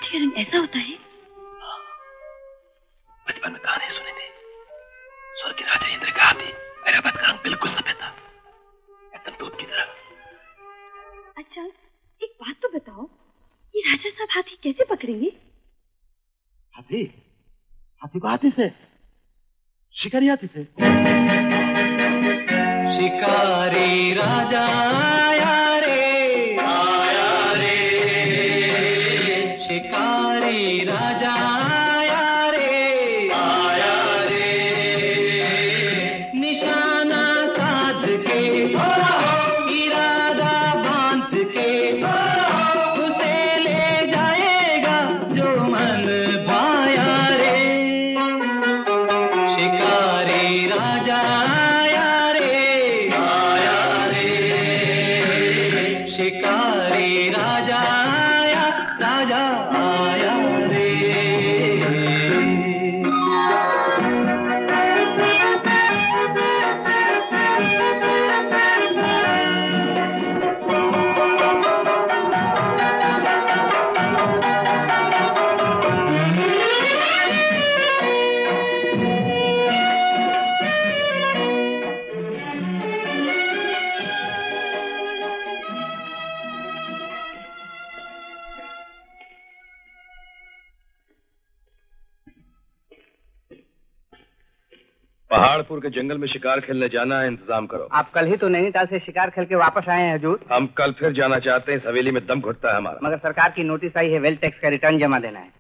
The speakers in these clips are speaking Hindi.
हाथी का रंग ऐसा होता है? बचपन में कहानी सुनी थी। स्वर्ग के राजा इंद्र का हाथी ऐरावत का रंग बिल्कुल सफेद था, एकदम दूध की तरह। अच्छा, एक बात तो बताओ, ये राजा साहब हाथी कैसे पकड़ेंगे? हाथी? हाथी को हाथी से, शिकारी हाथी से। शिकारी राजा आया रे, आया रे, शिकारी राजा आया रे, आया रे, निशाना साध के इरादा बांध के उसे ले जाएगा जो मन भाया रे, शिकारी राजा शिकारी राजा आया, राजा आया रे। पहाड़पुर के जंगल में शिकार खेलने जाना है, इंतजाम करो। आप कल ही तो नैनीताल से शिकार खेल के वापस आए हैं हुजूर। हम कल फिर जाना चाहते हैं, इस हवेली में दम घुटता है हमारा। मगर सरकार की नोटिस आई है, वेल्थ टैक्स का रिटर्न जमा देना है।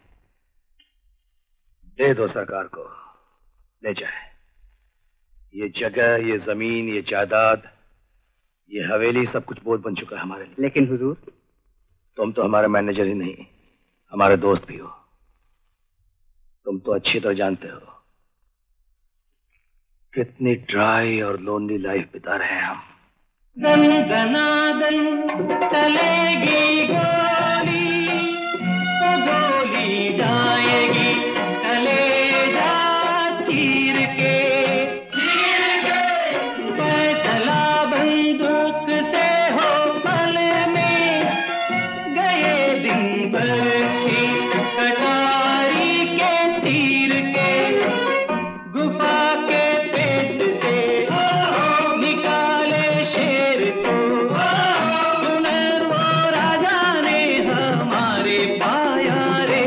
दे दो सरकार को, ले जाए। ये जगह, ये जमीन, ये जायदाद, ये हवेली, सब कुछ बोझ बन चुका है हमारे लिए। लेकिन हुजूर, तुम तो हमारे मैनेजर ही नहीं, हमारे दोस्त भी हो। तुम तो अच्छी तरह जानते हो कितनी ड्राई और लोनली लाइफ बिता रहे हैं हम। दन दनादन चलेगी गोली, तो गोली जाएगी कलेजा चीर के, फैसला बंदूक से हो पल में, गए दिन बरछी कटारी के तीर के, गुफा के निकाले शेर को, सुनर वो राजा ने हमारे पाया रे,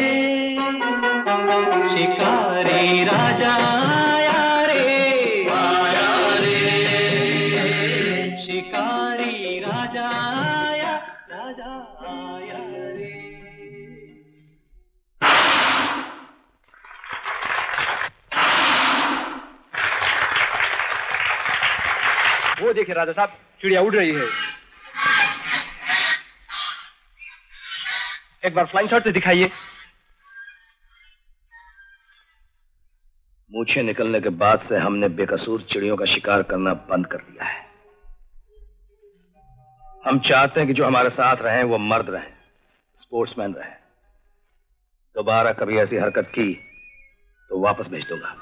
शिकारी राजा आया रे, आया रे, शिकारी राजा आया, राजा आया रे। वो देखिए राजा साहब, चिड़िया उड़ रही है। एक बार फ्लाइंग शॉट से दिखाइए। मूछें निकलने के बाद से हमने बेकसूर चिड़ियों का शिकार करना बंद कर दिया है। हम चाहते हैं कि जो हमारे साथ रहें वो मर्द रहें, स्पोर्ट्समैन रहें। दोबारा कभी ऐसी हरकत की तो वापस भेज दूंगा।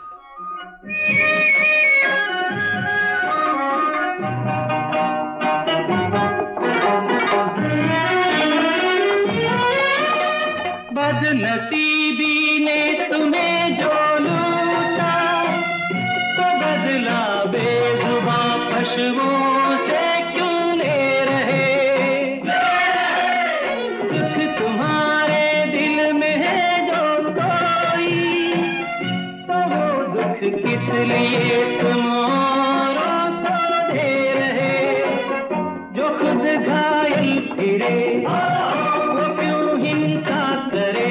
बदनसीबी ने तुम्हें जो लूटा, तो बदला बेजुबां पशुओं से क्यों ले रहे, दुख तुम्हारे दिल में है जो कोई, तो वो दुख किस लिए तुम औरों को दे रहे, जो खुद घायल फिरे वो क्यों हिंसा करे,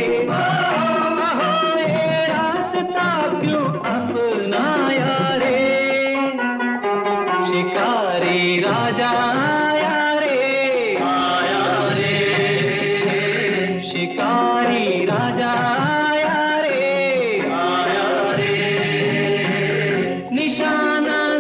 रास्ता क्यों अपनाया रे, शिकारी राजा आया रे, आया रे, शिकारी राजा आया रे, आया रे, निशाना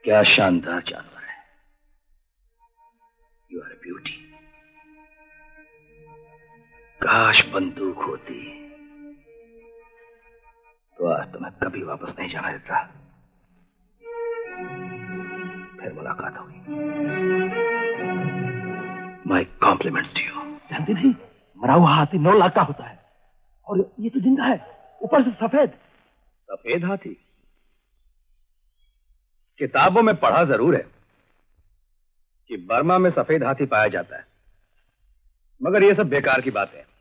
क्या शानदार जानवर है। You are a beauty. काश बंदूक होती तो आज तुम्हें कभी वापस नहीं जाना देता। फिर मुलाकात होगी। My compliments to you. जानती नहीं, मरा हुआ हाथी 9 लाख का होता है और ये तो जिंदा है, ऊपर से सफेद। सफेद हाथी? किताबों में पढ़ा जरूर है कि बर्मा में सफेद हाथी पाया जाता है, मगर ये सब बेकार की बातें हैं।